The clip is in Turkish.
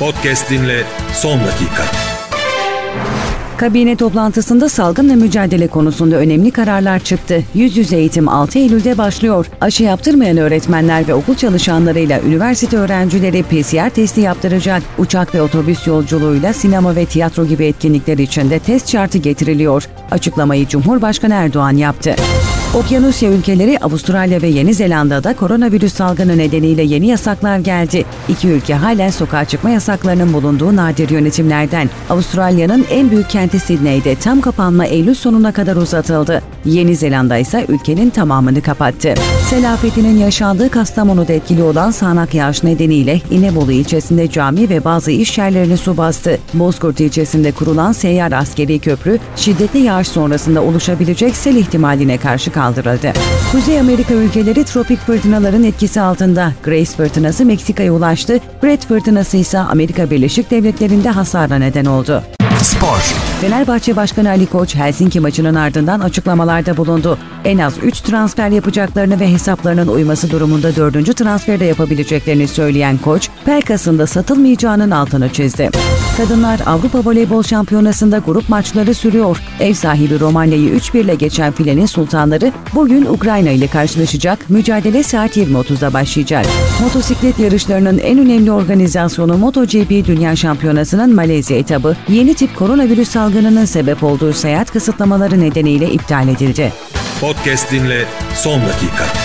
Podcast dinle son dakika. Kabine toplantısında salgınla mücadele konusunda önemli kararlar çıktı. Yüz yüze eğitim 6 Eylül'de başlıyor. Aşı yaptırmayan öğretmenler ve okul çalışanlarıyla üniversite öğrencileri PCR testi yaptıracak. Uçak ve otobüs yolculuğuyla sinema ve tiyatro gibi etkinlikler için de test şartı getiriliyor. Açıklamayı Cumhurbaşkanı Erdoğan yaptı. Okyanusya ülkeleri Avustralya ve Yeni Zelanda'da koronavirüs salgını nedeniyle yeni yasaklar geldi. İki ülke halen sokağa çıkma yasaklarının bulunduğu nadir yönetimlerden. Avustralya'nın en büyük kenti Sydney'de tam kapanma Eylül sonuna kadar uzatıldı. Yeni Zelanda ise ülkenin tamamını kapattı. Sel afetinin yaşandığı Kastamonu'da etkili olan sağanak yağış nedeniyle İnebolu ilçesinde cami ve bazı iş yerlerini su bastı. Bozkurt ilçesinde kurulan seyyar askeri köprü, şiddetli yağış sonrasında oluşabilecek sel ihtimaline karşı kaldırıldı. Kuzey Amerika ülkeleri tropik fırtınaların etkisi altında. Grace fırtınası Meksika'ya ulaştı. Brett fırtınası ise Amerika Birleşik Devletleri'nde hasara neden oldu. Spor. Fenerbahçe Başkanı Ali Koç, Helsinki maçının ardından açıklamalarda bulundu. En az 3 transfer yapacaklarını ve hesaplarının uyması durumunda 4. transferi de yapabileceklerini söyleyen Koç, Pelkas'ın da satılmayacağının altını çizdi. Kadınlar Avrupa Voleybol Şampiyonası'nda grup maçları sürüyor. Ev sahibi Romanya'yı 3-1 ile geçen filenin sultanları bugün Ukrayna ile karşılaşacak. Mücadele saat 20.30'da başlayacak. Motosiklet yarışlarının en önemli organizasyonu MotoGP Dünya Şampiyonası'nın Malezya etabı yeni tip koronavirüs salgınının sebep olduğu seyahat kısıtlamaları nedeniyle iptal edildi. Podcast dinle son dakika.